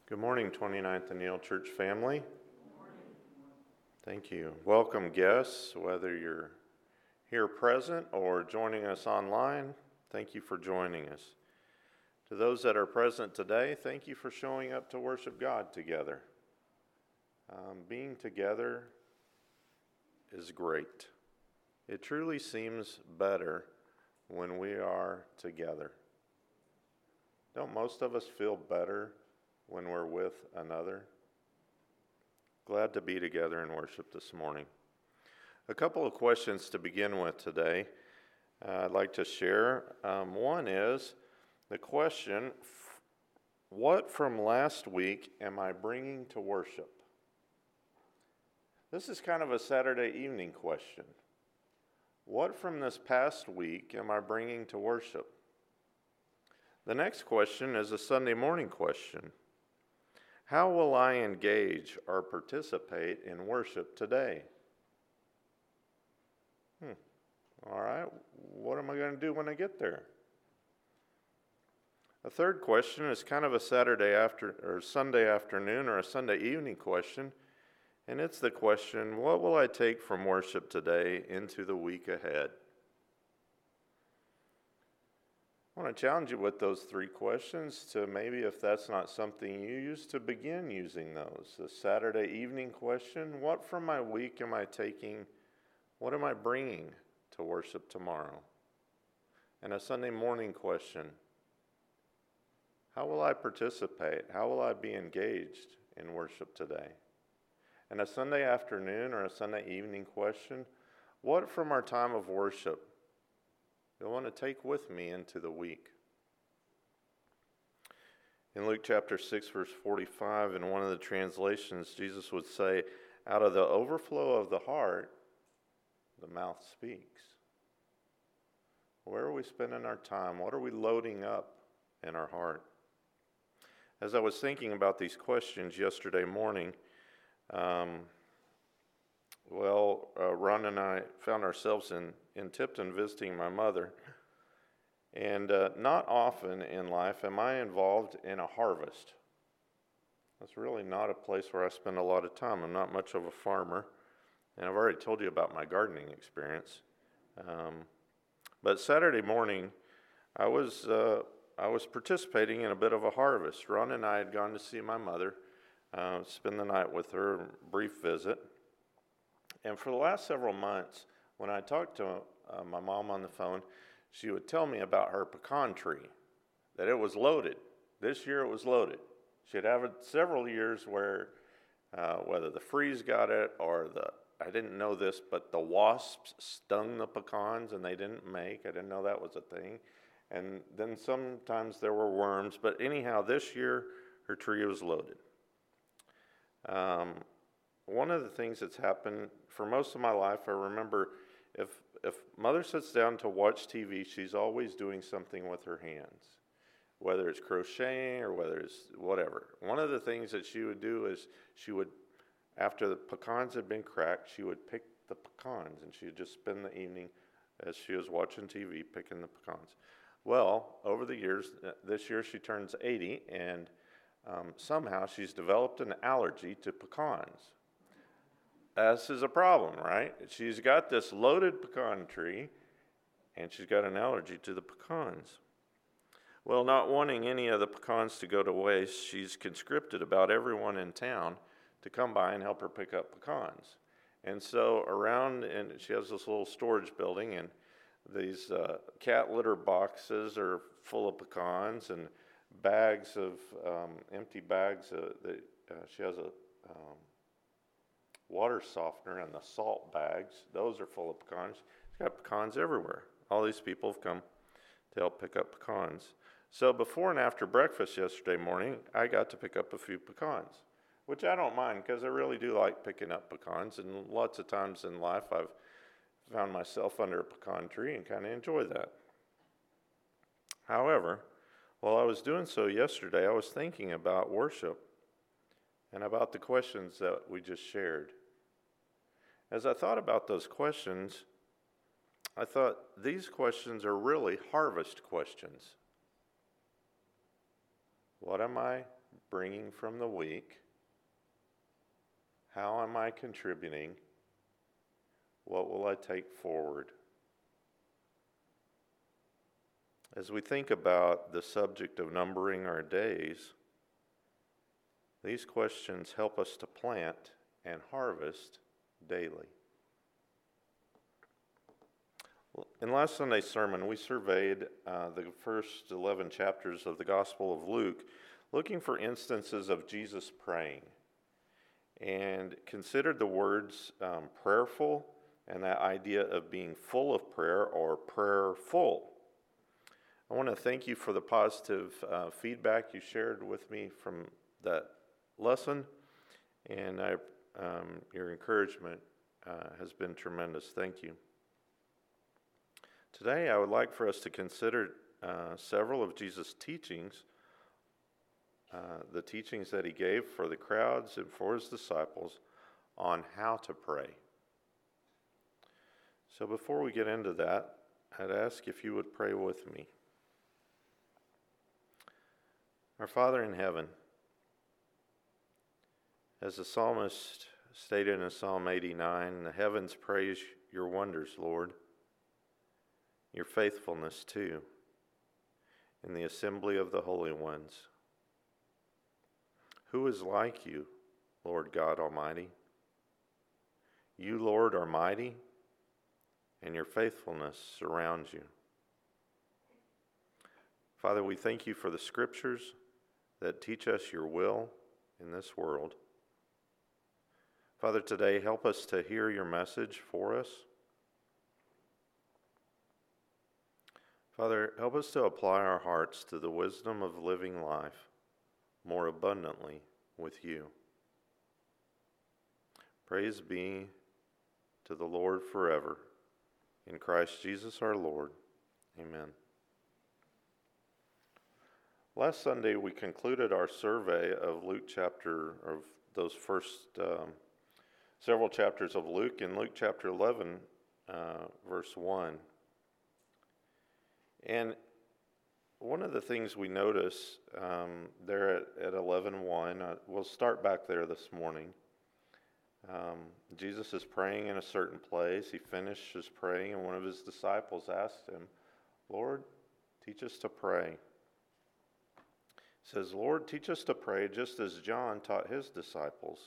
Good morning, 29th and Neal Church family. Thank you. Welcome guests, whether you're here present or joining us online, thank you for joining us. To those that are present today, thank you for showing up to worship God together. Being together is great. It truly seems better when we are together. Don't most of us feel better when we're with another? Glad to be together in worship this morning. A couple of questions to begin with today I'd like to share. One is the question, what from last week am I bringing to worship? This is kind of a Saturday evening question. What from this past week am I bringing to worship? The next question is a Sunday morning question. How will I engage or participate in worship today? All right, what am I going to do when I get there? A third question is kind of a Sunday afternoon or a Sunday evening question, and it's the question, what will I take from worship today into the week ahead? I want to challenge you with those three questions to maybe, if that's not something you use, to begin using those. The Saturday evening question, what from my week am I taking, what am I bringing to worship tomorrow? And a Sunday morning question, how will I participate? How will I be engaged in worship today? And a Sunday afternoon or a Sunday evening question, what from our time of worship I want to take with me into the week? In Luke chapter 6, verse 45, in one of the translations, Jesus would say, out of the overflow of the heart, the mouth speaks. Where are we spending our time? What are we loading up in our heart? As I was thinking about these questions yesterday morning, Ron and I found ourselves in Tipton visiting my mother, and not often in life am I involved in a harvest. That's really not a place where I spend a lot of time. I'm not much of a farmer, and I've already told you about my gardening experience. But Saturday morning, I was participating in a bit of a harvest. Ron and I had gone to see my mother, spend the night with her, a brief visit. And for the last several months, when I talked to my mom on the phone, she would tell me about her pecan tree, that it was loaded. This year it was loaded. She'd have it several years where whether the freeze got it or I didn't know this, but the wasps stung the pecans and they didn't make. I didn't know that was a thing. And then sometimes there were worms. But anyhow, this year her tree was loaded. One of the things that's happened for most of my life, I remember if Mother sits down to watch TV, she's always doing something with her hands, whether it's crocheting or whether it's whatever. One of the things that she would do is she would, after the pecans had been cracked, she would pick the pecans, and she would just spend the evening as she was watching TV picking the pecans. Well, over the years, this year she turns 80, and somehow she's developed an allergy to pecans. This is a problem, right? She's got this loaded pecan tree, and she's got an allergy to the pecans. Well, not wanting any of the pecans to go to waste, she's conscripted about everyone in town to come by and help her pick up pecans. And so and she has this little storage building, and these cat litter boxes are full of pecans, and bags of empty bags. She has a water softener, and the salt bags, those are full of pecans. She's got pecans everywhere. All these people have come to help pick up pecans. So before and after breakfast yesterday morning, I got to pick up a few pecans, which I don't mind because I really do like picking up pecans, and lots of times in life I've found myself under a pecan tree and kind of enjoy that. However, while I was doing so yesterday, I was thinking about worship and about the questions that we just shared. As I thought about those questions, I thought these questions are really harvest questions. What am I bringing from the week? How am I contributing? What will I take forward? As we think about the subject of numbering our days, these questions help us to plant and harvest daily. In last Sunday's sermon, we surveyed the first 11 chapters of the Gospel of Luke, looking for instances of Jesus praying, and considered the words prayerful and that idea of being full of prayer or prayerful. I want to thank you for the positive feedback you shared with me from that lesson, and your encouragement has been tremendous. Thank you. Today, I would like for us to consider several of Jesus' teachings, the teachings that he gave for the crowds and for his disciples on how to pray. So before we get into that, I'd ask if you would pray with me. Our Father in heaven, as the psalmist stated in Psalm 89, the heavens praise your wonders, Lord, your faithfulness too, in the assembly of the holy ones. Who is like you, Lord God Almighty? You, Lord, are mighty, and your faithfulness surrounds you. Father, we thank you for the scriptures that teach us your will in this world. Father, today help us to hear your message for us. Father, help us to apply our hearts to the wisdom of living life more abundantly with you. Praise be to the Lord forever. In Christ Jesus our Lord. Amen. Last Sunday, we concluded our survey of those first several chapters of Luke, in Luke chapter 11, verse 1. And one of the things we notice there at 11:1, we'll start back there this morning. Jesus is praying in a certain place. He finishes praying, and one of his disciples asked him, Lord, teach us to pray. He says, Lord, teach us to pray just as John taught his disciples.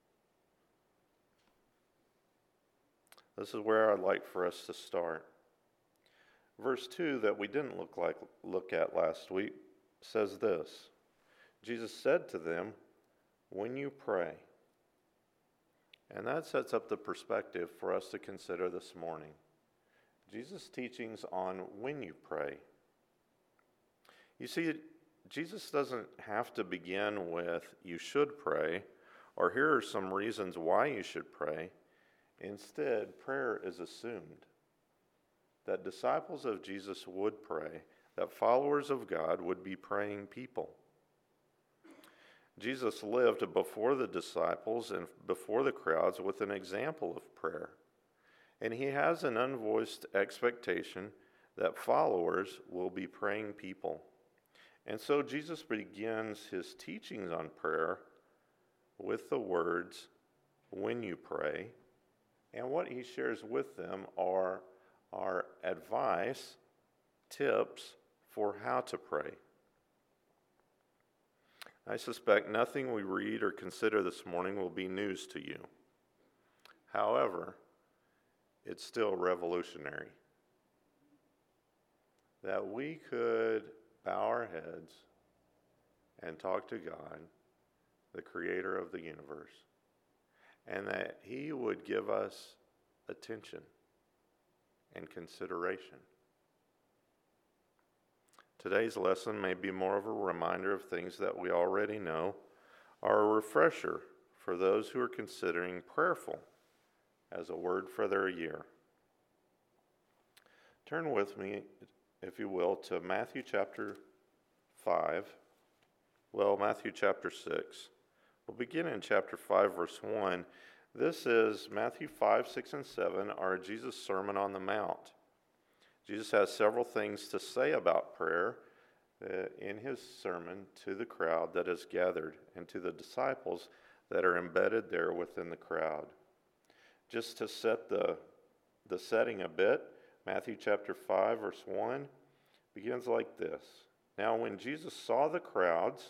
This is where I'd like for us to start. Verse 2 that we didn't look at last week says this. Jesus said to them, when you pray. And that sets up the perspective for us to consider this morning. Jesus' teachings on when you pray. You see, Jesus doesn't have to begin with, you should pray, or here are some reasons why you should pray. Instead, prayer is assumed. That disciples of Jesus would pray, that followers of God would be praying people. Jesus lived before the disciples and before the crowds with an example of prayer. And he has an unvoiced expectation that followers will be praying people. And so Jesus begins his teachings on prayer with the words, when you pray. And what he shares with them are advice, tips for how to pray. I suspect nothing we read or consider this morning will be news to you. However, it's still revolutionary that we could bow our heads and talk to God, the creator of the universe, and that he would give us attention and consideration. Today's lesson may be more of a reminder of things that we already know, or a refresher for those who are considering prayerful as a word for their year. Turn with me, if you will, to Matthew chapter 6. We'll begin in chapter 5, verse 1. This is Matthew 5, 6, and 7, are Jesus' Sermon on the Mount. Jesus has several things to say about prayer in his sermon to the crowd that is gathered and to the disciples that are embedded there within the crowd. Just to set the setting a bit, Matthew chapter 5, verse 1 begins like this. Now when Jesus saw the crowds,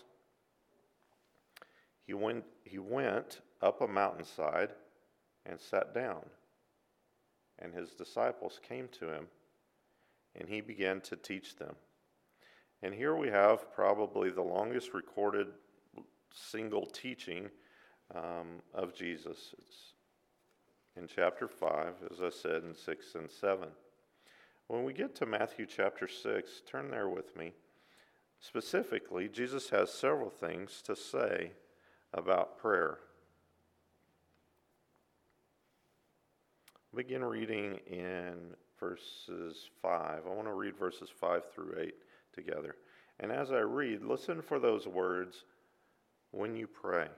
he went up a mountainside and sat down. And his disciples came to him, and he began to teach them. And here we have probably the longest recorded single teaching of Jesus. It's in chapter 5, as I said, in 6 and 7. When we get to Matthew chapter 6, turn there with me. Specifically, Jesus has several things to say about prayer. Begin reading in verses 5. I want to read verses 5 through 8 together. And as I read, listen for those words, when you pray.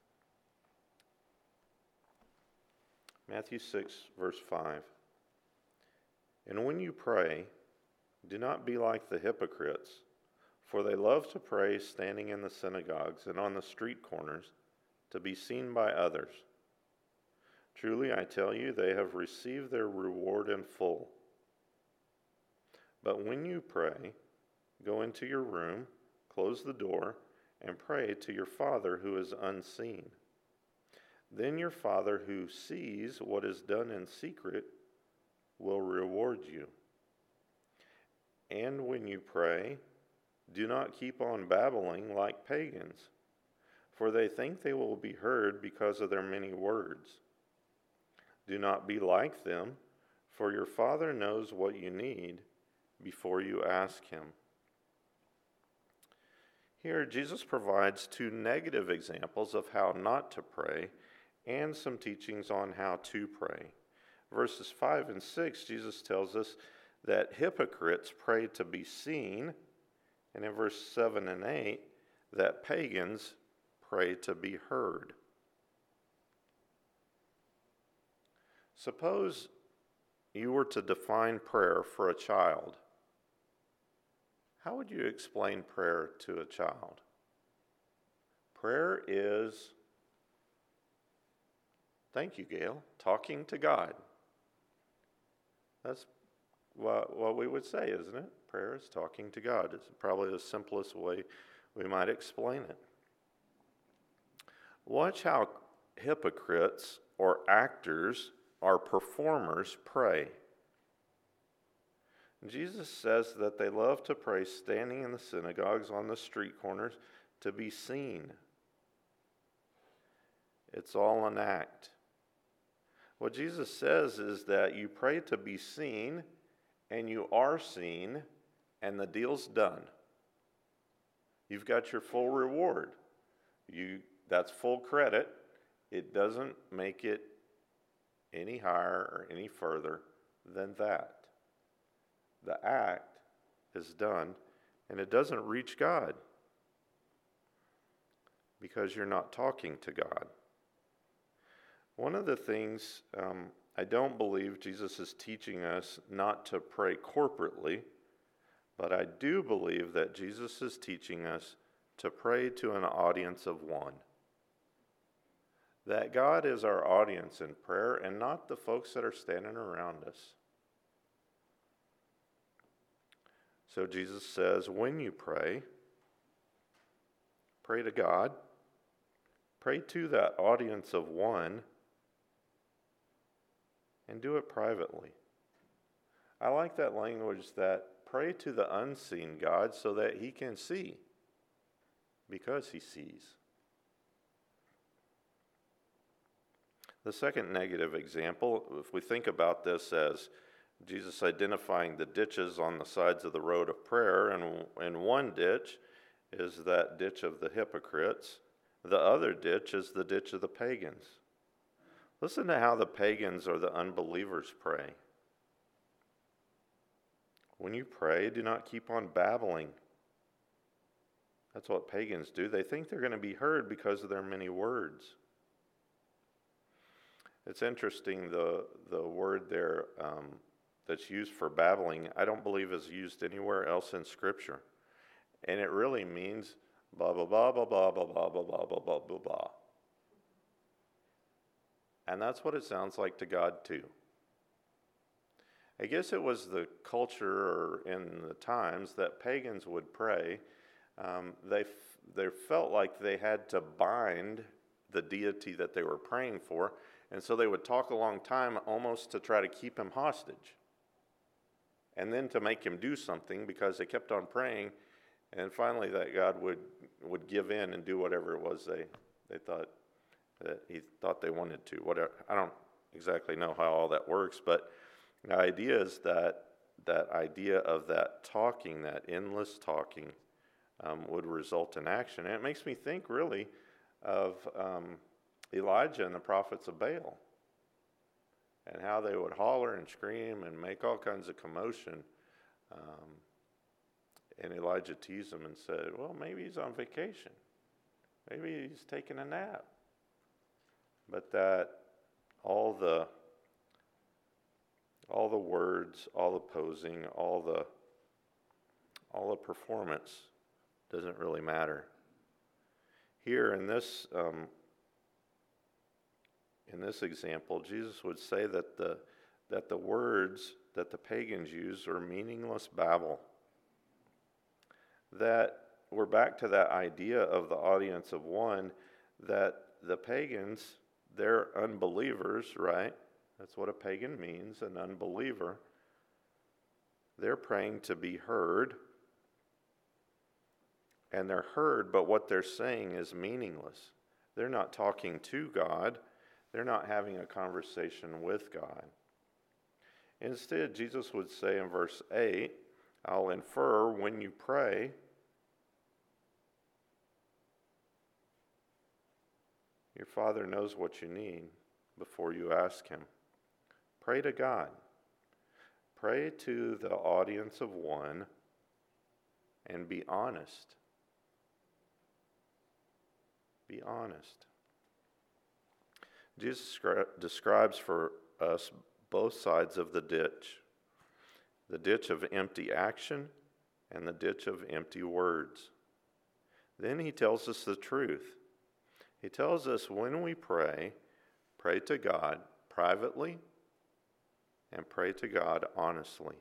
Matthew 6, verse 5. And when you pray, do not be like the hypocrites, for they love to pray standing in the synagogues and on the street corners to be seen by others. Truly, I tell you, they have received their reward in full. But when you pray, go into your room, close the door, and pray to your Father who is unseen. Then your Father who sees what is done in secret will reward you. And when you pray, do not keep on babbling like pagans, for they think they will be heard because of their many words. Do not be like them, for your Father knows what you need before you ask him. Here, Jesus provides two negative examples of how not to pray and some teachings on how to pray. Verses 5 and 6, Jesus tells us that hypocrites pray to be seen, and in verse 7 and 8, that pagans pray to be heard. Suppose you were to define prayer for a child. How would you explain prayer to a child? Prayer is, thank you, Gail, talking to God. That's what we would say, isn't it? Prayer is talking to God. It's probably the simplest way we might explain it. Watch how hypocrites or actors or performers pray. Jesus says that they love to pray standing in the synagogues on the street corners to be seen. It's all an act. What Jesus says is that you pray to be seen, and you are seen, and the deal's done. You've got your full reward. That's full credit. It doesn't make it any higher or any further than that. The act is done, and it doesn't reach God because you're not talking to God. One of the things I don't believe Jesus is teaching us not to pray corporately, but I do believe that Jesus is teaching us to pray to an audience of one. That God is our audience in prayer and not the folks that are standing around us. So Jesus says, when you pray, pray to God, pray to that audience of one, and do it privately. I like that language that pray to the unseen God so that he can see, because he sees. The second negative example, if we think about this as Jesus identifying the ditches on the sides of the road of prayer, and one ditch is that ditch of the hypocrites. The other ditch is the ditch of the pagans. Listen to how the pagans or the unbelievers pray. When you pray, do not keep on babbling. That's what pagans do. They think they're going to be heard because of their many words. It's interesting, the word there that's used for babbling, I don't believe is used anywhere else in Scripture. and it really means blah, blah, blah, blah, blah, blah, blah, blah, blah, blah, blah, blah, blah. And that's what it sounds like to God too. I guess it was the culture or in the times that pagans would pray. They felt like they had to bind the deity that they were praying for, and so they would talk a long time almost to try to keep him hostage. And then to make him do something because they kept on praying, and finally that God would give in and do whatever it was they thought that he thought they wanted to. Whatever, I don't exactly know how all that works, but the idea is that idea of that talking, that endless talking, would result in action. And it makes me think really of Elijah and the prophets of Baal and how they would holler and scream and make all kinds of commotion. And Elijah teased them and said, well, maybe he's on vacation. Maybe he's taking a nap. But that all the words, all the posing, all the performance doesn't really matter. Here in this example, Jesus would say that the words that the pagans use are meaningless babble. That we're back to that idea of the audience of one, that the pagans, they're unbelievers, right? That's what a pagan means, an unbeliever. They're praying to be heard. And they're heard, but what they're saying is meaningless. They're not talking to God. They're not having a conversation with God. Instead, Jesus would say in verse 8, I'll infer when you pray, your Father knows what you need before you ask him. Pray to God. Pray to the audience of one and be honest. Be honest. Jesus describes for us both sides of the ditch of empty action and the ditch of empty words. Then he tells us the truth. He tells us when we pray to God privately and pray to God honestly.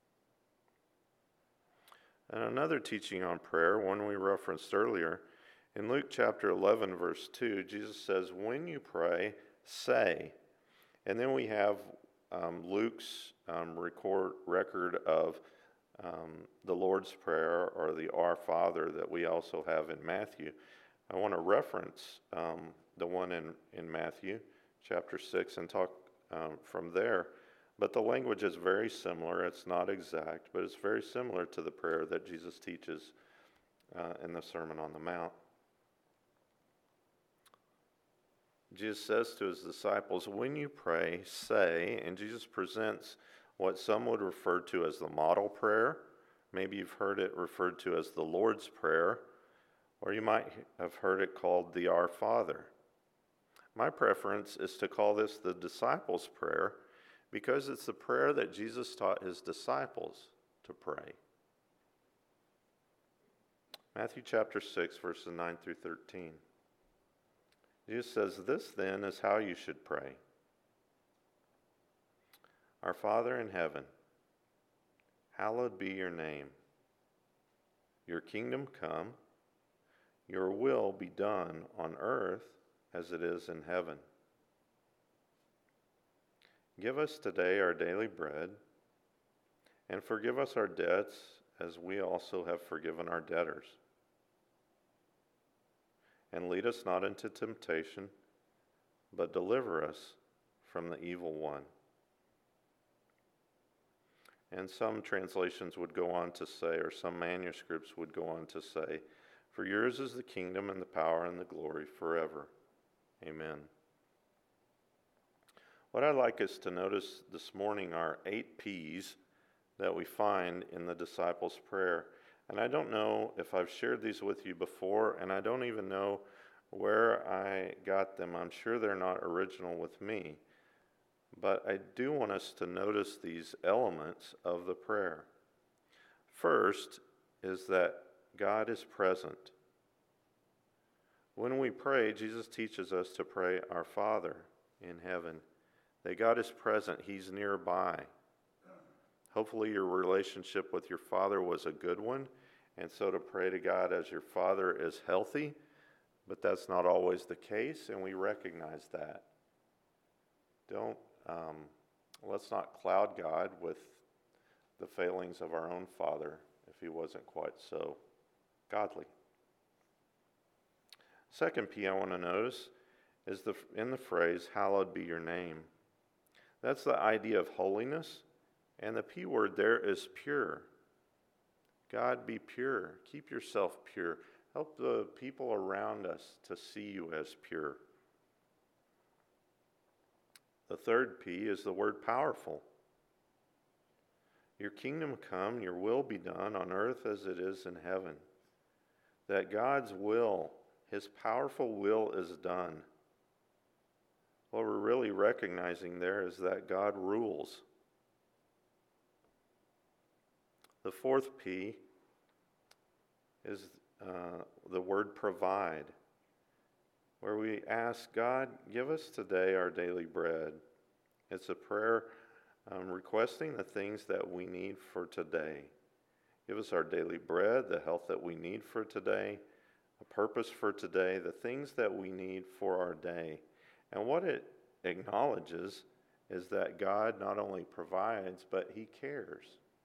And another teaching on prayer, one we referenced earlier, in Luke chapter 11, verse 2, Jesus says, when you pray, say. And then we have Luke's record of the Lord's Prayer, or the Our Father, that we also have in Matthew. I want to reference the one in Matthew chapter 6 and talk from there. But the language is very similar. It's not exact, but it's very similar to the prayer that Jesus teaches in the Sermon on the Mount. Jesus says to his disciples, when you pray, say, and Jesus presents what some would refer to as the model prayer. Maybe you've heard it referred to as the Lord's Prayer, or you might have heard it called the Our Father. My preference is to call this the disciples' prayer because it's the prayer that Jesus taught his disciples to pray. Matthew chapter 6, verses 9 through 13. Jesus says, this then is how you should pray. Our Father in heaven, hallowed be your name. Your kingdom come, your will be done on earth as it is in heaven. Give us today our daily bread, and forgive us our debts as we also have forgiven our debtors. And lead us not into temptation, but deliver us from the evil one. And some translations would go on to say, or some manuscripts would go on to say, for yours is the kingdom and the power and the glory forever. Amen. What I'd like us to notice this morning are 8 P's that we find in the disciples' prayer. And I don't know if I've shared these with you before, and I don't even know where I got them. I'm sure they're not original with me. But I do want us to notice these elements of the prayer. First is that God is present. When we pray, Jesus teaches us to pray, Our Father in heaven, that God is present. He's nearby. Hopefully your relationship with your Father was a good one, and so to pray to God as your Father is healthy, but that's not always the case, and we recognize that. Let's not cloud God with the failings of our own Father if he wasn't quite so godly. Second P I want to notice is in the phrase, hallowed be your name. That's the idea of holiness, and the P word there is pure. God, be pure. Keep yourself pure. Help the people around us to see you as pure. The third P is the word powerful. Your kingdom come, your will be done on earth as it is in heaven. That God's will, his powerful will is done. What we're really recognizing there is that God rules. The fourth P is the word provide, where we ask God, give us today our daily bread. It's a prayer requesting the things that we need for today. Give us our daily bread, the health that we need for today, a purpose for today, the things that we need for our day. And what it acknowledges is that God not only provides, but he cares.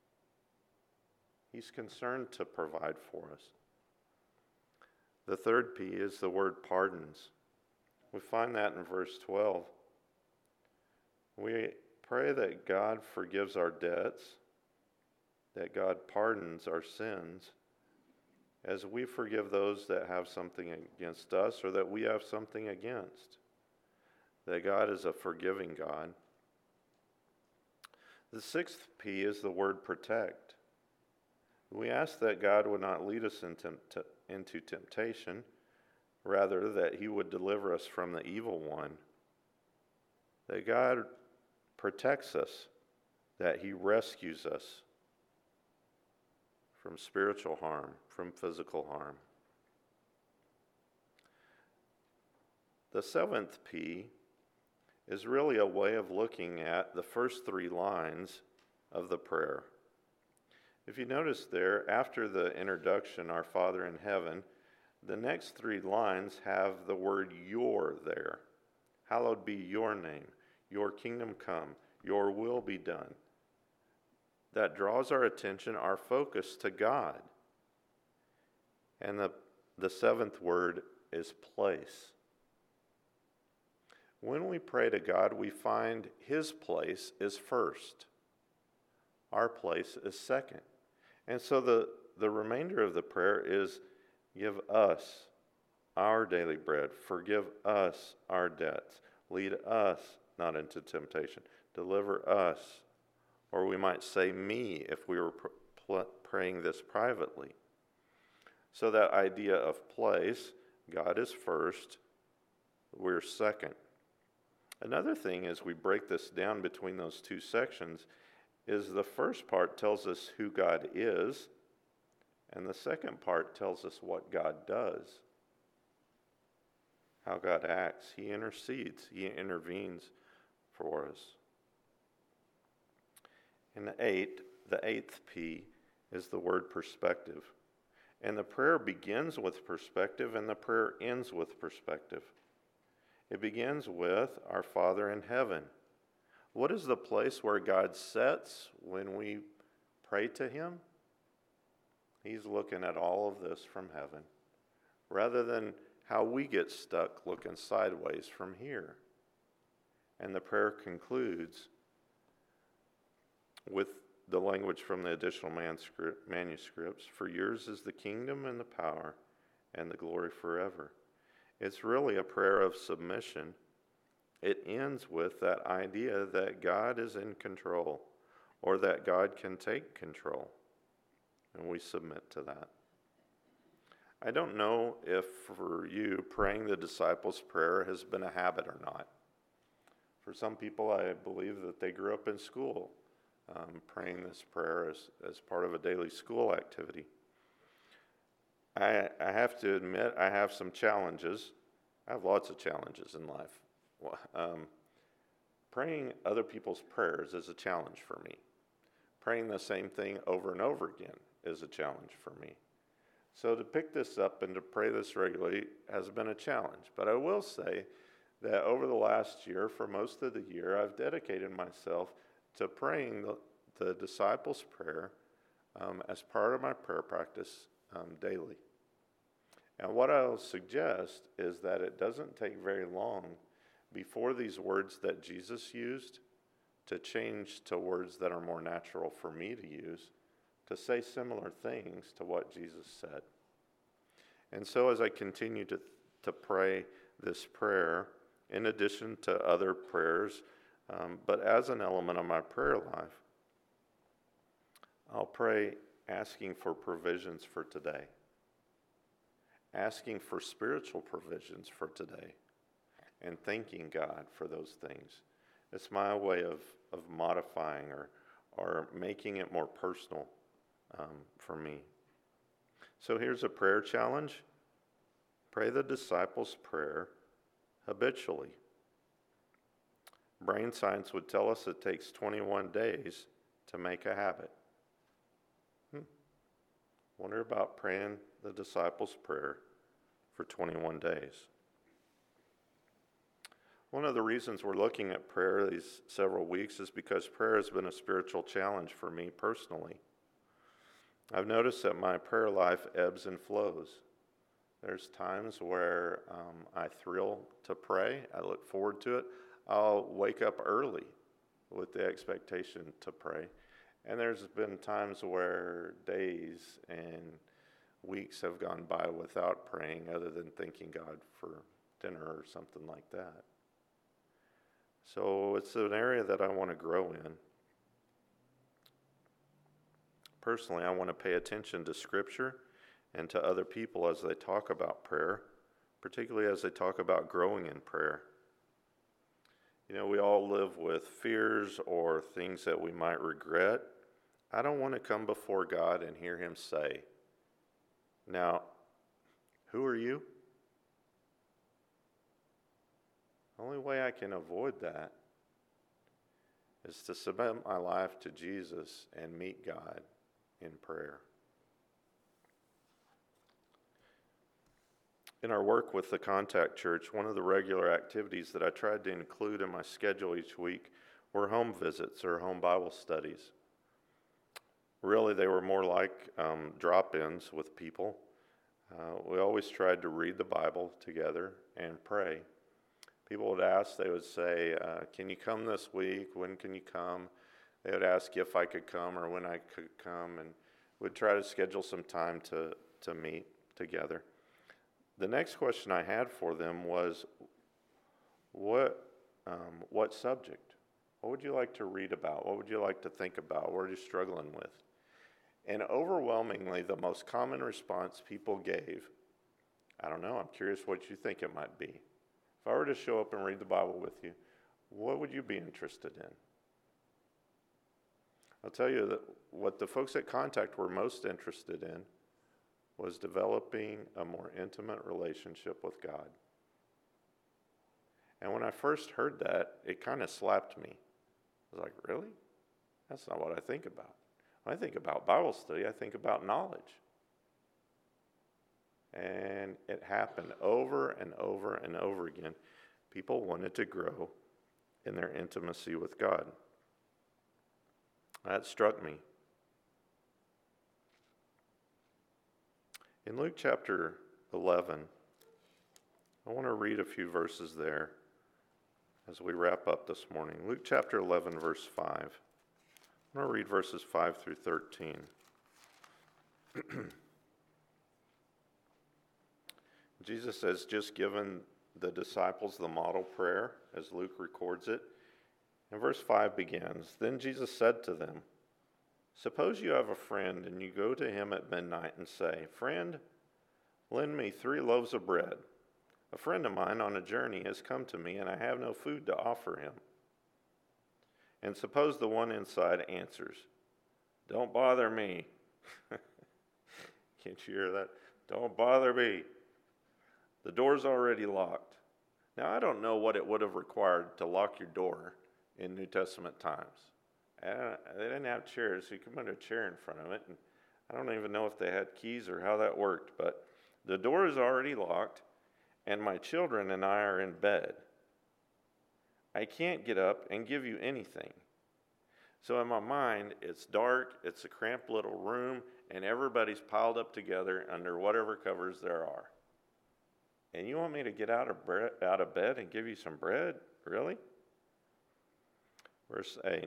He's concerned to provide for us. The third P is the word pardons. We find that in verse 12. We pray that God forgives our debts, that God pardons our sins, as we forgive those that have something against us or that we have something against. That God is a forgiving God. The sixth P is the word protect. We ask that God would not lead us into temptation, rather that he would deliver us from the evil one. That God protects us, that he rescues us from spiritual harm, from physical harm. The seventh P is really a way of looking at the first three lines of the prayer. If you notice there, after the introduction, Our Father in heaven, the next three lines have the word your there. Hallowed be your name. Your kingdom come. Your will be done. That draws our attention, our focus to God. And the seventh word is place. When we pray to God, we find his place is first. Our place is second. And so the remainder of the prayer is, give us our daily bread. Forgive us our debts. Lead us not into temptation. Deliver us. Or we might say me if we were praying this privately. So that idea of place, God is first, we're second. Another thing as we break this down between those two sections is the first part tells us who God is, and the second part tells us what God does. How God acts. He intercedes. He intervenes for us. And the eighth P is the word perspective. And the prayer begins with perspective, and the prayer ends with perspective. It begins with Our Father in heaven. What is the place where God sits when we pray to him? He's looking at all of this from heaven, rather than how we get stuck looking sideways from here. And the prayer concludes with the language from the additional manuscripts, for yours is the kingdom and the power and the glory forever. It's really a prayer of submission. It ends with that idea that God is in control, or that God can take control, and we submit to that. I don't know if for you praying the disciples' prayer has been a habit or not. For some people, I believe that they grew up in school praying this prayer as part of a daily school activity. I have to admit I have some challenges. I have lots of challenges in life. Praying other people's prayers is a challenge for me. Praying the same thing over and over again is a challenge for me. So to pick this up and to pray this regularly has been a challenge. But I will say that over the last year, for most of the year, I've dedicated myself to praying the disciples' prayer as part of my prayer practice daily. And what I'll suggest is that it doesn't take very long before these words that Jesus used to change to words that are more natural for me to use, to say similar things to what Jesus said. And so as I continue to pray this prayer, in addition to other prayers, but as an element of my prayer life, I'll pray asking for provisions for today, asking for spiritual provisions for today, and thanking God for those things. It's my way of modifying or making it more personal for me. So here's a prayer challenge. Pray the disciples' prayer habitually. Brain science would tell us it takes 21 days to make a habit. Wonder about praying the disciples' prayer for 21 days. One of the reasons we're looking at prayer these several weeks is because prayer has been a spiritual challenge for me personally. I've noticed that my prayer life ebbs and flows. There's times where I thrill to pray. I look forward to it. I'll wake up early with the expectation to pray. And there's been times where days and weeks have gone by without praying other than thanking God for dinner or something like that. So it's an area that I want to grow in. Personally, I want to pay attention to Scripture and to other people as they talk about prayer, particularly as they talk about growing in prayer. You know, we all live with fears or things that we might regret. I don't want to come before God and hear Him say, "Now, who are you?" The only way I can avoid that is to submit my life to Jesus and meet God in prayer. In our work with the Contact Church, one of the regular activities that I tried to include in my schedule each week were home visits or home Bible studies. Really, they were more like drop-ins with people. We always tried to read the Bible together and pray. People would ask, they would say, "Can you come this week? When can you come?" They would ask if I could come or when I could come, and we'd try to schedule some time to meet together. The next question I had for them was, what subject? What would you like to read about? What would you like to think about? What are you struggling with? And overwhelmingly, the most common response people gave, "I don't know, I'm curious what you think it might be. If I were to show up and read the Bible with you, what would you be interested in?" I'll tell you that what the folks at Contact were most interested in was developing a more intimate relationship with God. And when I first heard that, it kind of slapped me. I was like, really? That's not what I think about. When I think about Bible study, I think about knowledge. And it happened over and over and over again. People wanted to grow in their intimacy with God. That struck me. In Luke chapter 11, I want to read a few verses there as we wrap up this morning. Luke chapter 11, verse 5. I'm going to read verses 5 through 13. Jesus has just given the disciples the model prayer, as Luke records it. And verse 5 begins, "Then Jesus said to them, 'Suppose you have a friend, and you go to him at midnight and say, "Friend, lend me 3 loaves of bread. A friend of mine on a journey has come to me, and I have no food to offer him." And suppose the one inside answers, "Don't bother me." Can't you hear that? Don't bother me. The door's already locked. Now, I don't know what it would have required to lock your door in New Testament times. They didn't have chairs, so you could put a chair in front of it. And I don't even know if they had keys or how that worked, but the door is already locked, and my children and I are in bed. I can't get up and give you anything. So in my mind, it's dark, it's a cramped little room, and everybody's piled up together under whatever covers there are. And you want me to get out of bed and give you some bread? Really? Verse 8.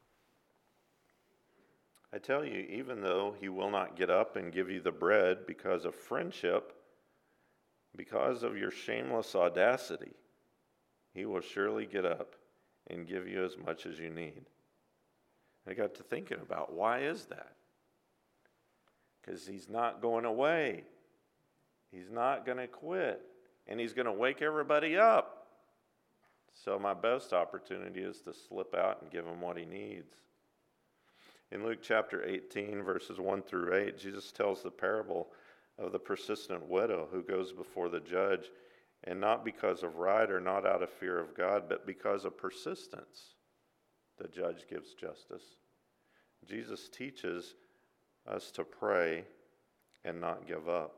I tell you, even though he will not get up and give you the bread because of friendship, because of your shameless audacity, he will surely get up and give you as much as you need. I got to thinking about, why is that? Because he's not going away. He's not going to quit. And he's going to wake everybody up. So my best opportunity is to slip out and give him what he needs. In Luke chapter 18, verses 1 through 8, Jesus tells the parable of the persistent widow who goes before the judge, and not because of right or not out of fear of God, but because of persistence, the judge gives justice. Jesus teaches us to pray and not give up.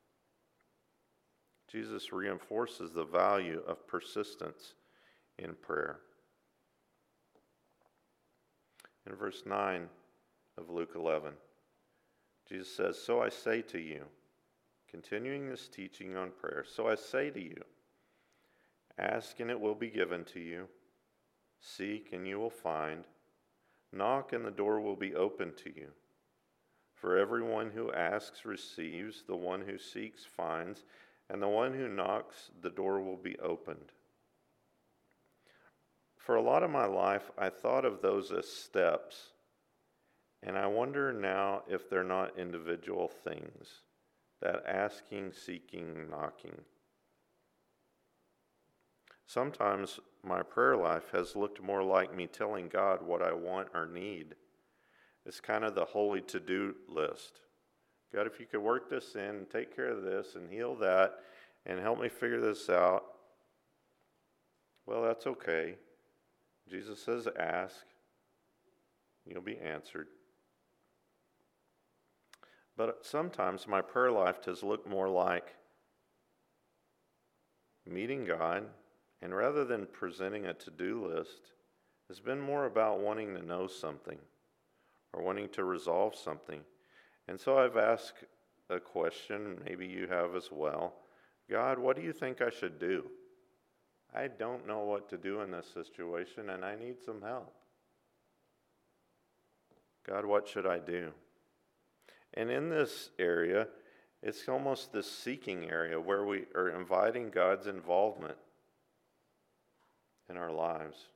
Jesus reinforces the value of persistence in prayer. In verse 9 of Luke 11, Jesus says, "So I say to you," continuing this teaching on prayer, "so I say to you, ask and it will be given to you, seek and you will find, knock and the door will be opened to you. For everyone who asks receives, the one who seeks finds, and the one who knocks, the door will be opened." For a lot of my life, I thought of those as steps, and I wonder now if they're not individual things, that asking, seeking, knocking. Sometimes my prayer life has looked more like me telling God what I want or need. It's kind of the holy to-do list. God, if you could work this in, take care of this, and heal that, and help me figure this out, well, that's okay. Jesus says, ask, you'll be answered. But sometimes my prayer life has looked more like meeting God, and rather than presenting a to-do list, it's been more about wanting to know something or wanting to resolve something. And so I've asked a question, maybe you have as well. God, what do you think I should do? I don't know what to do in this situation, and I need some help. God, what should I do? And in this area, it's almost this seeking area where we are inviting God's involvement in our lives.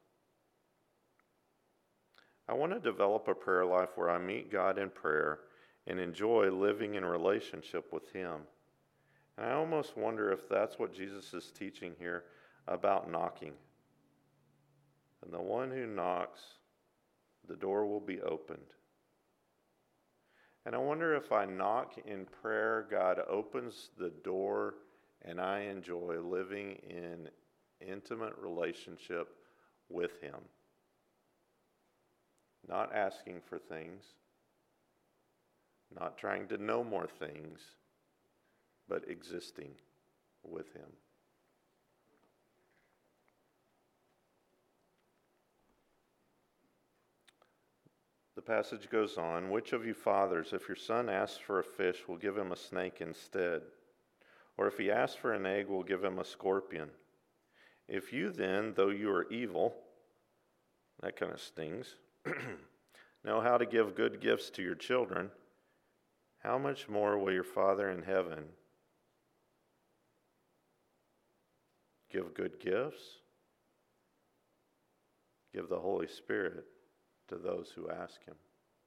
I want to develop a prayer life where I meet God in prayer and enjoy living in relationship with Him. And I almost wonder if that's what Jesus is teaching here about knocking. And the one who knocks, the door will be opened. And I wonder if I knock in prayer, God opens the door, and I enjoy living in intimate relationship with Him. Not asking for things, not trying to know more things, but existing with Him. The passage goes on, "Which of you fathers, if your son asks for a fish, will give him a snake instead? Or if he asks for an egg, will give him a scorpion? If you then, though you are evil," that kind of stings, "know how to give good gifts to your children, how much more will your Father in heaven give good gifts? Give the Holy Spirit to those who ask Him."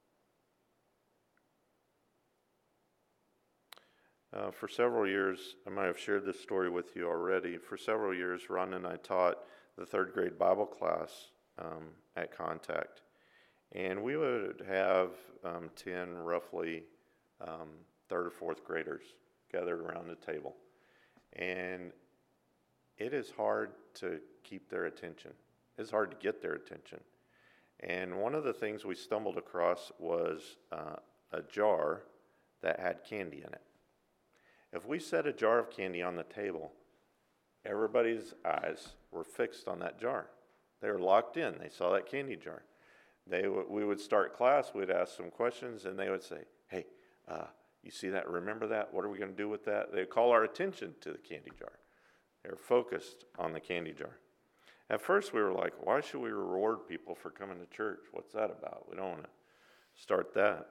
For several years, I might have shared this story with you already. For several years, Ron and I taught the third grade Bible class at Contact. And we would have 10 roughly third or fourth graders gathered around the table. And it is hard to keep their attention. It's hard to get their attention. And one of the things we stumbled across was a jar that had candy in it. If we set a jar of candy on the table, everybody's eyes were fixed on that jar. They were locked in. They saw that candy jar. We would start class. We'd ask some questions, and they would say, hey, you see that? Remember that? What are we going to do with that? They'd call our attention to the candy jar. They were focused on the candy jar. At first, we were like, why should we reward people for coming to church? What's that about? We don't want to start that.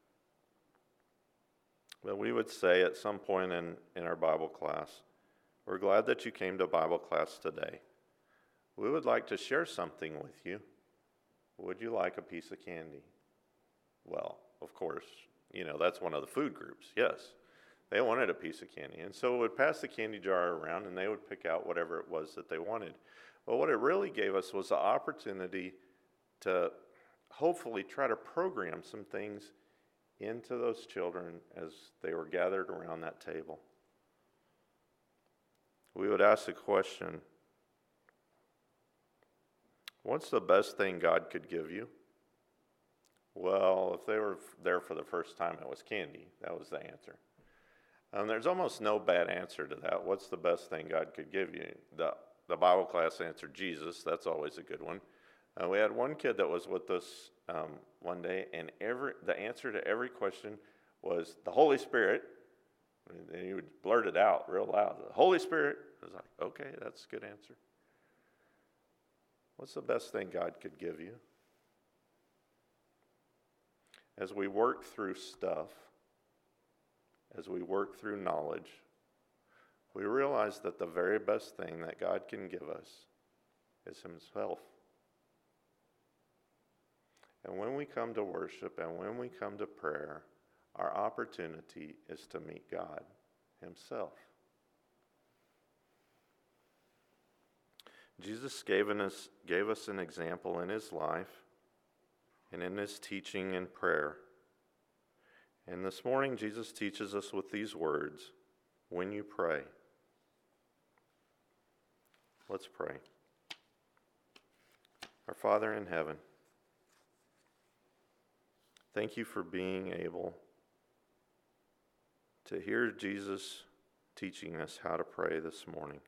But we would say at some point in our Bible class, we're glad that you came to Bible class today. We would like to share something with you. Would you like a piece of candy? Well, of course, that's one of the food groups. Yes, they wanted a piece of candy. And so we would pass the candy jar around, and they would pick out whatever it was that they wanted. But what it really gave us was the opportunity to hopefully try to program some things into those children as they were gathered around that table. We would ask the question, what's the best thing God could give you? Well, if they were there for the first time, it was candy. That was the answer. There's almost no bad answer to that. What's the best thing God could give you? The Bible class answered Jesus. That's always a good one. We had one kid that was with us one day, and the answer to every question was the Holy Spirit. And he would blurt it out real loud. The Holy Spirit. I was like, okay, that's a good answer. What's the best thing God could give you? As we work through stuff, as we work through knowledge, we realize that the very best thing that God can give us is Himself. And when we come to worship and when we come to prayer, our opportunity is to meet God Himself. Jesus gave us an example in His life and in His teaching and prayer. And this morning, Jesus teaches us with these words, when you pray. Let's pray. Our Father in heaven, thank you for being able to hear Jesus teaching us how to pray this morning.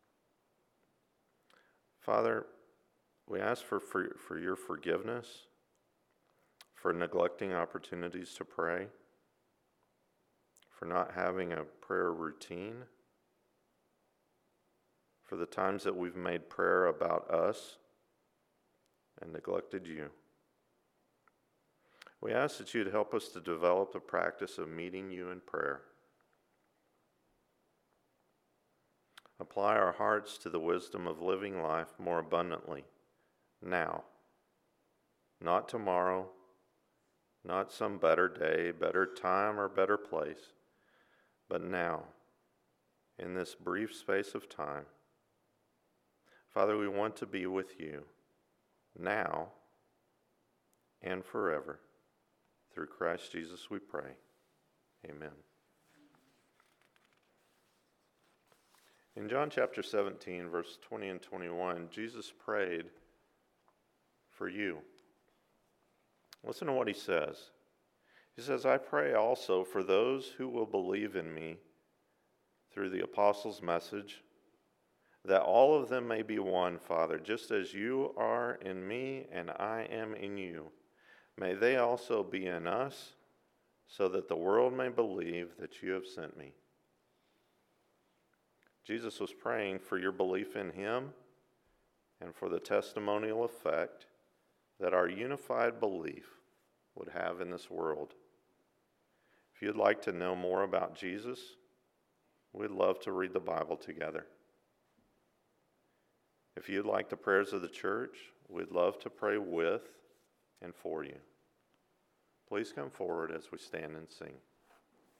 Father, we ask for your forgiveness, for neglecting opportunities to pray, for not having a prayer routine, for the times that we've made prayer about us and neglected you. We ask that you'd help us to develop the practice of meeting you in prayer. Apply our hearts to the wisdom of living life more abundantly now, not tomorrow, not some better day, better time, or better place, but now, in this brief space of time. Father, we want to be with you now and forever. Through Christ Jesus we pray. Amen. In John chapter 17, verse 20 and 21, Jesus prayed for you. Listen to what he says. He says, I pray also for those who will believe in me through the apostles' message, that all of them may be one, Father, just as you are in me and I am in you. May they also be in us, so that the world may believe that you have sent me. Jesus was praying for your belief in him and for the testimonial effect that our unified belief would have in this world. If you'd like to know more about Jesus, we'd love to read the Bible together. If you'd like the prayers of the church, we'd love to pray with and for you. Please come forward as we stand and sing.